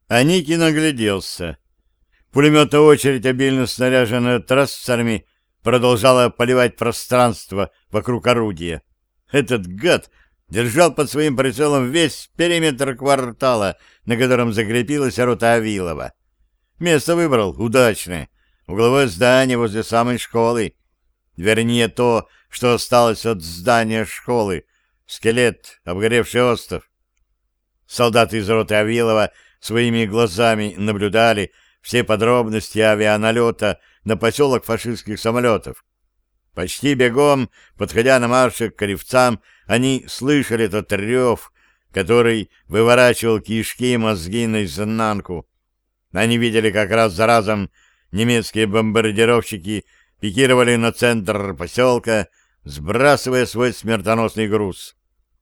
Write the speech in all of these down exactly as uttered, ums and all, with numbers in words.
Аникин огляделся. Пулеметная очередь, обильно снаряженная трассерами, продолжала поливать пространство вокруг орудия. Этот гад держал под своим прицелом весь периметр квартала, на котором закрепилась рота Авилова. Место выбрал удачное. Угловое здание возле самой школы. Вернее, то, что осталось от здания школы. Скелет, обгоревший остов. Солдаты из роты Авилова своими глазами наблюдали все подробности авианалета на поселок фашистских самолетов. Почти бегом, подходя на марше к Кривцам, они слышали этот рев, который выворачивал кишки и мозги наизнанку. Они видели, как раз за разом немецкие бомбардировщики пикировали на центр поселка, сбрасывая свой смертоносный груз.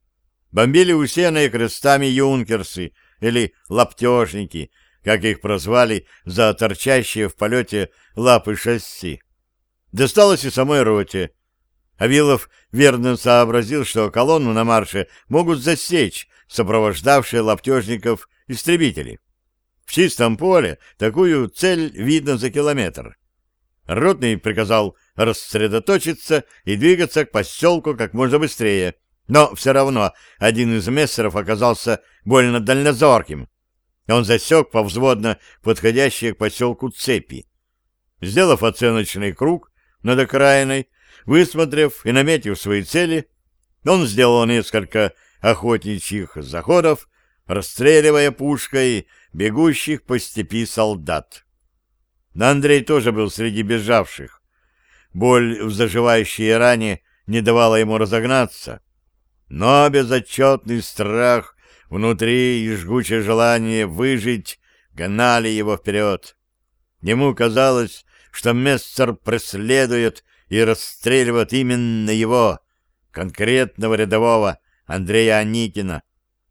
Бомбили усеянные крестами юнкерсы или лаптежники, как их прозвали за торчащие в полете лапы шасси. Досталось и самой роте. Авилов верно сообразил, что колонну на марше могут засечь сопровождавшие лаптежников истребители. В чистом поле такую цель видно за километр. Ротный приказал рассредоточиться и двигаться к поселку как можно быстрее, но все равно один из мессеров оказался больно дальнозорким. Он засек повзводно подходящие к поселку цепи. Сделав оценочный круг над окраиной, высмотрев и наметив свои цели, он сделал несколько охотничьих заходов, расстреливая пушкой бегущих по степи солдат. Но Андрей тоже был среди бежавших. Боль в заживающей ране не давала ему разогнаться, но безотчетный страх внутри и жгучее желание выжить гнали его вперед. Ему казалось, что мессер преследует и расстреливает именно его, конкретного рядового Андрея Аникина.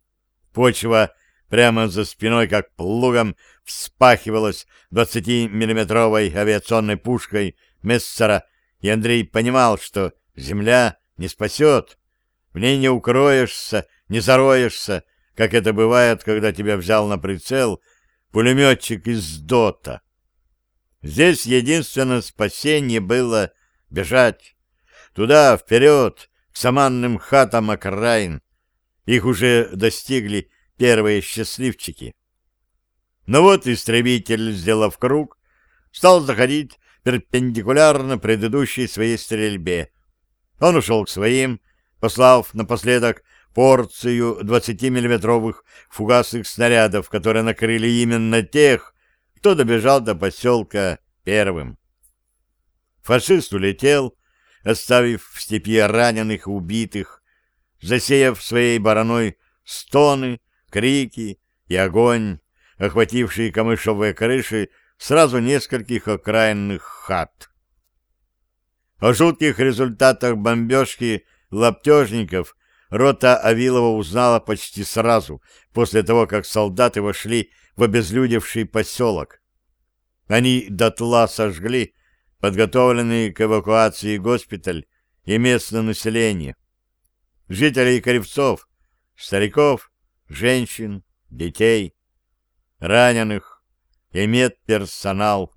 Почва прямо за спиной, как плугом, вспахивалась двадцатимиллиметровой авиационной пушкой мессера, и Андрей понимал, что земля не спасет. В ней не укроешься, не зароешься, как это бывает, когда тебя взял на прицел пулеметчик из ДОТа. Здесь единственное спасение было бежать. Туда, вперед, к саманным хатам окраин. Их уже достигли первые счастливчики. Но вот истребитель, сделав круг, стал заходить перпендикулярно предыдущей своей стрельбе. Он ушел к своим, послав напоследок порцию двадцатимиллиметровых фугасных снарядов, которые накрыли именно тех, кто добежал до поселка первым. Фашист улетел, оставив в степи раненых и убитых, засеяв своей бараной стоны, крики и огонь, охватившие камышовые крыши сразу нескольких окраинных хат. О жутких результатах бомбежки лаптежников рота Авилова узнала почти сразу, после того, как солдаты вошли в обезлюдевший поселок. Они дотла сожгли подготовленный к эвакуации госпиталь и местное население. Жителей Кривцов, стариков, женщин, детей, раненых и медперсонал.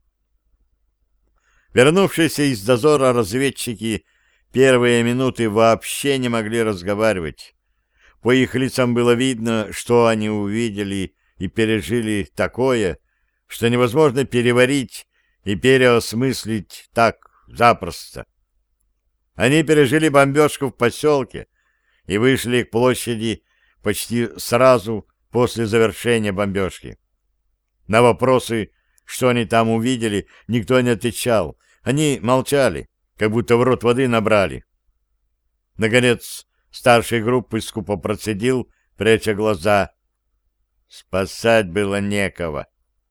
Вернувшиеся из дозора разведчики первые минуты вообще не могли разговаривать. По их лицам было видно, что они увидели и пережили такое, что невозможно переварить и переосмыслить так запросто. Они пережили бомбежку в поселке и вышли к площади почти сразу после завершения бомбежки. На вопросы, что они там увидели, никто не отвечал. Они молчали, как будто в рот воды набрали. Наконец, старший группы скупо процедил, пряча глаза. Спасать было некого.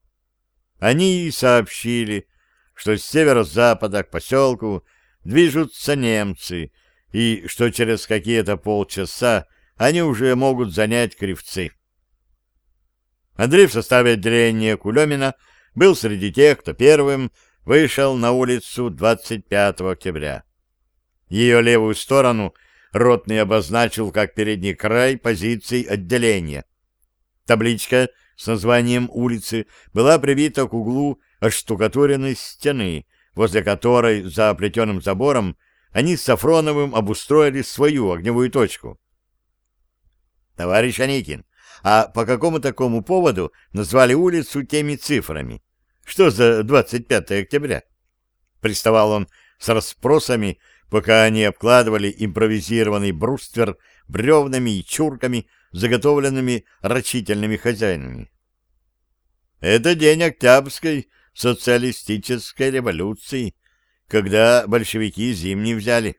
Они и сообщили, что с северо-запада к поселку движутся немцы, и что через какие-то полчаса они уже могут занять Кривцы. Андрей в составе отделения Кулемина был среди тех, кто первым вышел на улицу двадцать пятого октября. Ее левую сторону ротный обозначил как передний край позиций отделения. Табличка с названием улицы была прибита к углу отштукатуренной стены, возле которой за плетеным забором они с Сафроновым обустроили свою огневую точку. — Товарищ Аникин, а по какому такому поводу назвали улицу теми цифрами? Что за двадцать пятое октября? Приставал он с расспросами, пока они обкладывали импровизированный бруствер бревнами и чурками, заготовленными рачительными хозяинами. — Это день Октябрьской социалистической революции, когда большевики Зимний взяли.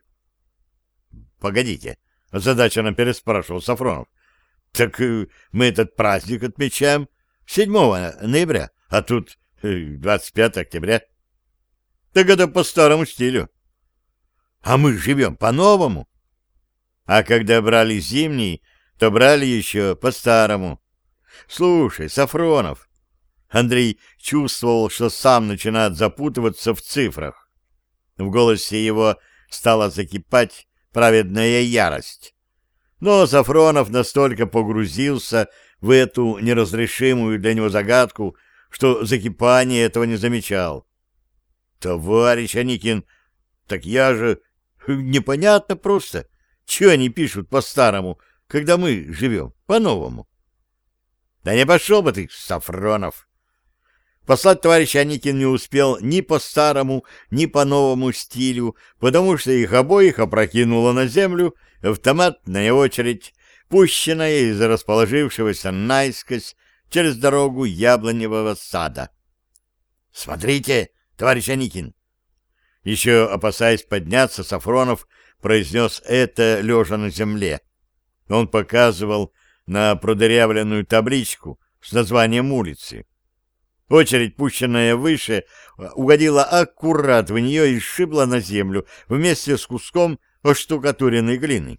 — Погодите, — озадаченно переспрашивал Сафронов. — Так э, мы этот праздник отмечаем седьмого ноября, а тут э, двадцать пятое октября. — Так это по старому стилю. — А мы живем по-новому. А когда брали Зимний, то брали еще по-старому. Слушай, Сафронов, Андрей чувствовал, что сам начинает запутываться в цифрах. В голосе его стала закипать праведная ярость. Но Сафронов настолько погрузился в эту неразрешимую для него загадку, что закипание этого не замечал. — Товарищ Аникин, так я же... Непонятно просто, чего они пишут по-старому, когда мы живем по-новому. — Да не пошел бы ты, Сафронов! Послать товарища Аникин не успел ни по старому, ни по новому стилю, потому что их обоих опрокинуло на землю автоматная очередь, пущенная из расположившегося наискось через дорогу яблоневого сада. — Смотрите, товарищ Аникин! Еще опасаясь подняться, Сафронов произнес это, лежа на земле. Он показывал на продырявленную табличку с названием улицы. Очередь, пущенная выше, угодила аккурат в нее и сшибла на землю вместе с куском оштукатуренной глины.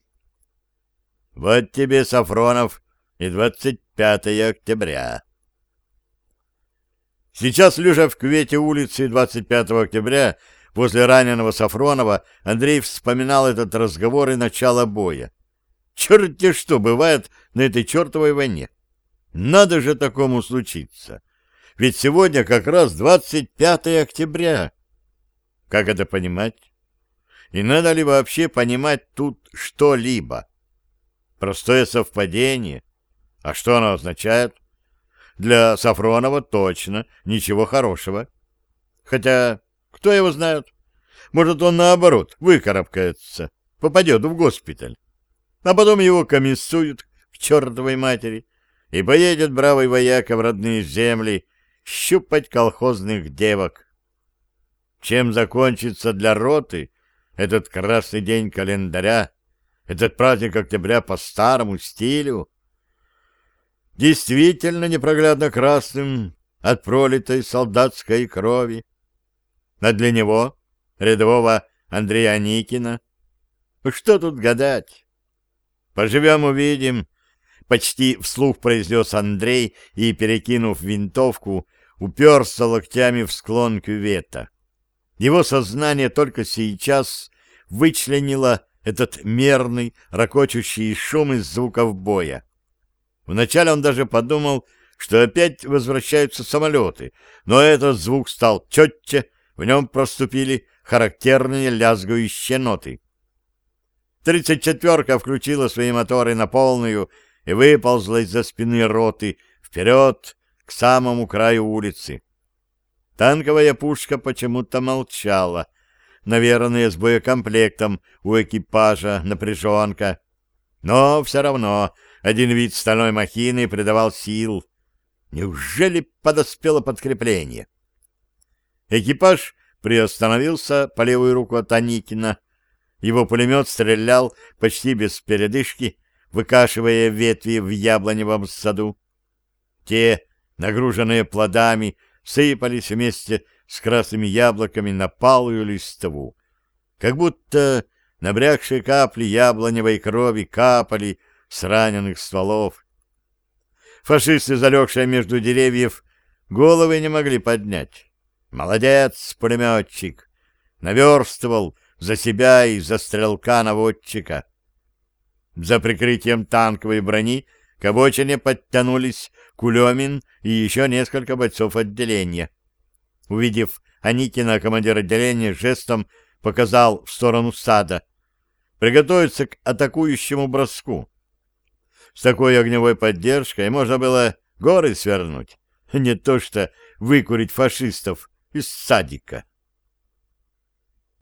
Вот тебе, Сафронов, и двадцать пятое октября. Сейчас, лежа в кювете улицы двадцать пятого октября, возле раненого Сафронова, Андрей вспоминал этот разговор и начало боя. Черт-те что бывает на этой чертовой войне. Надо же такому случиться. Ведь сегодня как раз двадцать пятое октября. Как это понимать? И надо ли вообще понимать тут что-либо? Простое совпадение. А что оно означает? Для Сафронова точно ничего хорошего. Хотя, кто его знает? Может, он наоборот выкарабкается, попадет в госпиталь. А потом его комиссуют к чертовой матери, и поедет бравый вояка в родные земли щупать колхозных девок. Чем закончится для роты этот красный день календаря, этот праздник октября по старому стилю? Действительно непроглядно красным от пролитой солдатской крови. А для него, рядового Андрея Аникина, что тут гадать? Поживем — увидим. Почти вслух произнес Андрей и, перекинув винтовку, уперся локтями в склон кювета. Его сознание только сейчас вычленило этот мерный, ракочущий шум из звуков боя. Вначале он даже подумал, что опять возвращаются самолеты, но этот звук стал четче, в нем проступили характерные лязгающие ноты. Тридцать четверка включила свои моторы на полную и выползла из-за спины роты вперед к самому краю улицы. Танковая пушка почему-то молчала. Наверное, с боекомплектом у экипажа напряженка. Но все равно один вид стальной махины придавал сил. Неужели подоспело подкрепление? Экипаж приостановился по левую руку от Аникина. Его пулемет стрелял почти без передышки, выкашивая ветви в яблоневом саду. Те, нагруженные плодами, сыпались вместе с красными яблоками на палую листву, как будто набрякшие капли яблоневой крови капали с раненых стволов. Фашисты, залегшие между деревьев, головы не могли поднять. Молодец, пулеметчик! Наверстывал за себя и за стрелка-наводчика. За прикрытием танковой брони к обочине подтянулись Кулемин и еще несколько бойцов отделения. Увидев Аникина, командир отделения жестом показал в сторону сада. Приготовиться к атакующему броску. С такой огневой поддержкой можно было горы свернуть, не то что выкурить фашистов из садика.